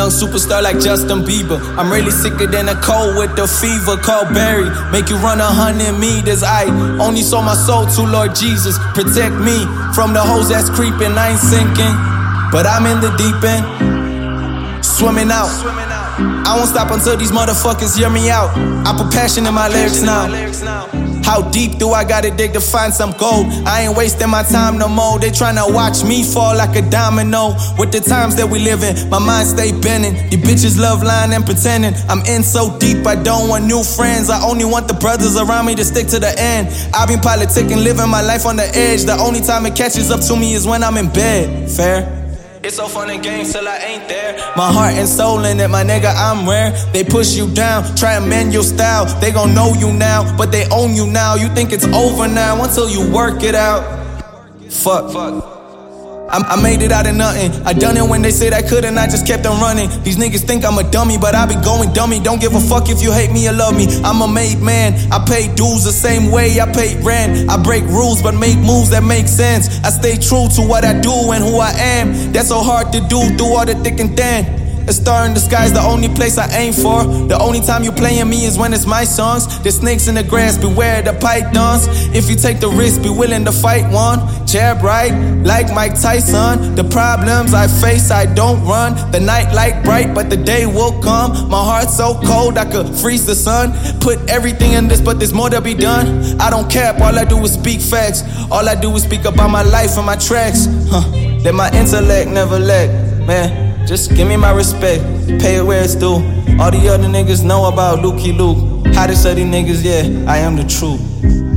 young superstar like Justin Bieber. I'm really sicker than a cold with the fever called Barry. Make you run 100 meters. I only sold my soul to Lord Jesus. Protect me from the hoes that's creeping. I ain't sinking, but I'm in the deep end, swimming out. I won't stop until these motherfuckers hear me out. I put passion in my lyrics now. How deep do I gotta dig to find some gold? I ain't wasting my time no more. They tryna watch me fall like a domino. With the times that we live in, my mind stay bending. These bitches love lying and pretending. I'm in so deep, I don't want new friends. I only want the brothers around me to stick to the end. I've been politicking, living my life on the edge. The only time it catches up to me is when I'm in bed. Fair? It's so fun and games till I ain't there. My heart and soul in it, my nigga, I'm rare. They push you down, try and mend your style. They gon' know you now, but they own you now. You think it's over now until you work it out. Fuck. I made it out of nothing. I done it when they said I couldn't, I just kept on running. These niggas think I'm a dummy, but I be going dummy. Don't give a fuck if you hate me or love me. I'm a made man, I pay dues the same way I pay rent. I break rules but make moves that make sense. I stay true to what I do and who I am. That's so hard to do through all the thick and thin. A star in the sky's the only place I aim for. The only time you playing me is when it's my songs. The snakes in the grass, beware the pythons. If you take the risk, be willing to fight one. Jab right, like Mike Tyson. The problems I face, I don't run. The night light bright, but the day will come. My heart's so cold, I could freeze the sun. Put everything in this, but there's more to be done. I don't cap, all I do is speak facts. All I do is speak about my life and my tracks. Let my intellect never lack, man. Just give me my respect, pay it where it's due. All the other niggas know about Lukey Luke. Hottest of these niggas, yeah, I am the truth.